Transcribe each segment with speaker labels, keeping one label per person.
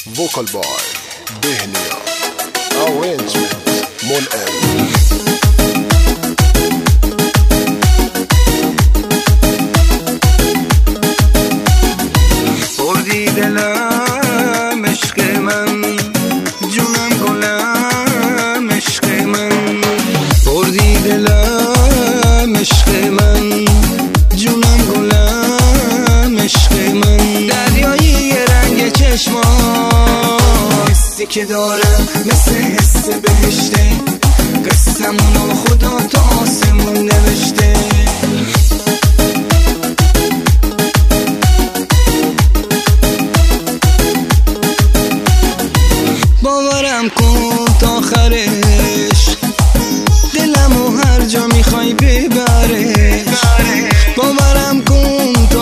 Speaker 1: Vocal by Behnia. Arrangement Mon M.
Speaker 2: بردی دلم عشق من، جونم گلم عشق من. بردی دلم عشق من، جونم گلم عشق من. دریایی رنگ چشمان، حسی که دارم مثل حس بهشته. قصه‌مونو خدا تا آسمون نوشته. باورم کن تا آخرش، دلمو هر جا میخوای ببرش. باورم کن تا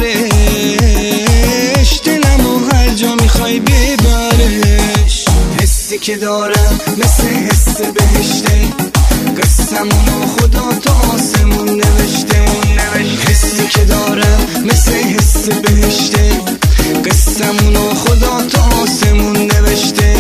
Speaker 2: آخرش، دلمو هر جا میخوای ببرش. حسی که دارم مثل حس بهشته. قصه‌مونو خدا تا آسمون نوشته. حسی که دارم مثل حس بهشته. قصه‌مونو خدا تا آسمون نوشته.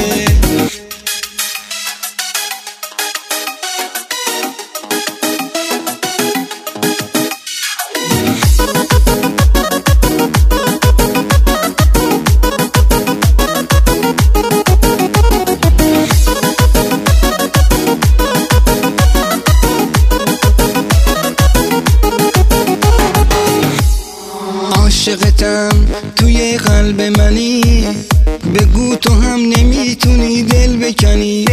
Speaker 2: عاشقتم توی قلب منی، بگو تو هم نمیتونی دل بکنی.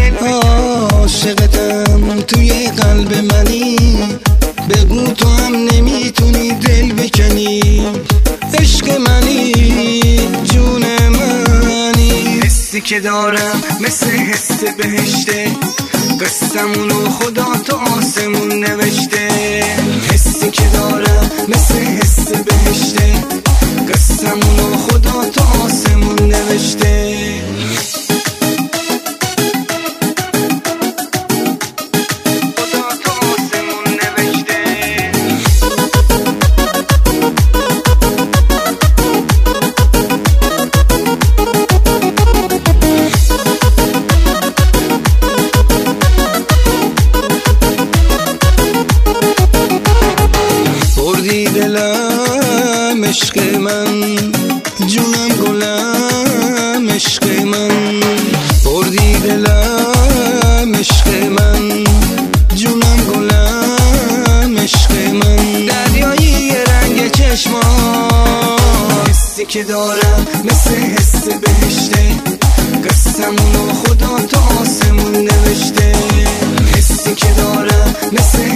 Speaker 2: عاشقتم توی قلب منی، بگو تو هم نمیتونی دل بکنی. عشق منی، جون منی. حسی که دارم مثل حس بهشته. قصه‌مونو خدا تا آسمون نوشته. حسی که دارم مثل حس بهشته. قصه‌مونو خدا تا آسمون نوشته. خدا تا آسمون نوشته. بردی دلم عشق من، جونم گلم عشق من. بردی دلم عشق من، جونم گلم عشق من. دریایی رنگ چشمان، حسی که دارم مثل حس بهشته. قصه‌مونو خدا تا آسمون نوشته. حسی که دارم مثل